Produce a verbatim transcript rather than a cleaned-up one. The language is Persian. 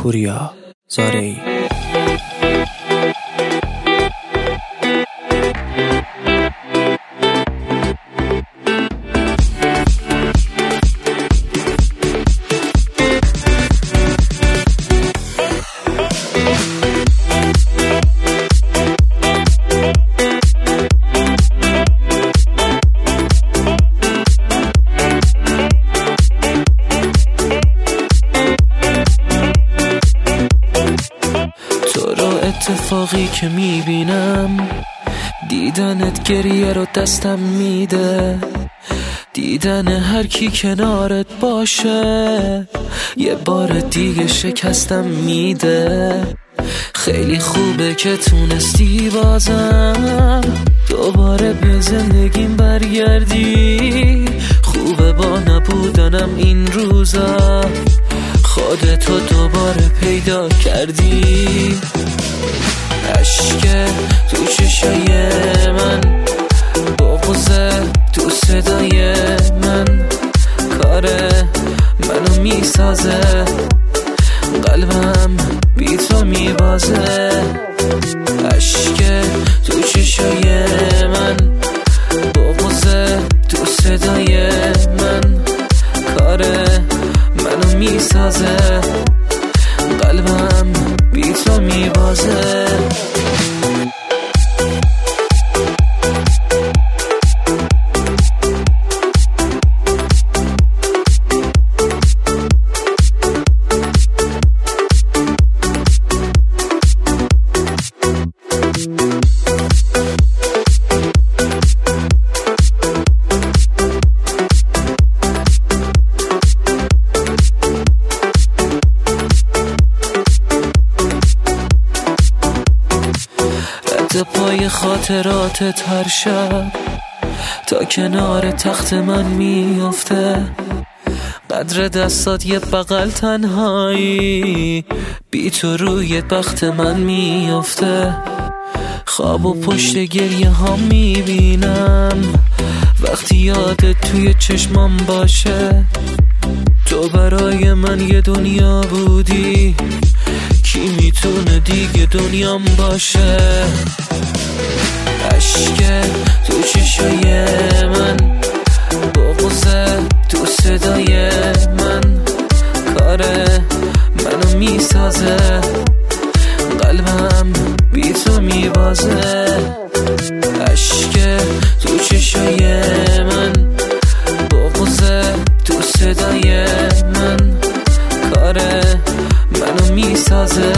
پوریا زارعی. اتفاقی که میبینم دیدنت گریه رو دستم میده، دیدن هر کی کنارت باشه یه بار دیگه شکستم میده. خیلی خوبه که تونستی بازم دوباره به زندگیم برگردی، خوبه با نبودنم این روزا خودتو دوباره پیدا کردی. عشق تو چشای من، بغضه تو صدای من، کاره منو میسازه، قلبم بی تو میبازه. عشق تو چشای من، بغضه تو صدای من، کاره منو میسازه، قلبم بی تو میبازه. پای خاطراتت هر شب تا کنار تخت من میافته، قدر دستات یه بغل تنهایی بی تو روی بخت من میافته. خواب و پشت گریه ها میبینم وقتی یادت توی چشمام باشه. تو برای من یه دنیا بودی، کی میتونه دیگه دنیام باشه. عشق تو چشای من، بغضه تو صدای من، کاره منو میسازه، قلبم بی تو میبازه. عشق تو چشای من، بغضه تو صدای من، کاره منو میسازه،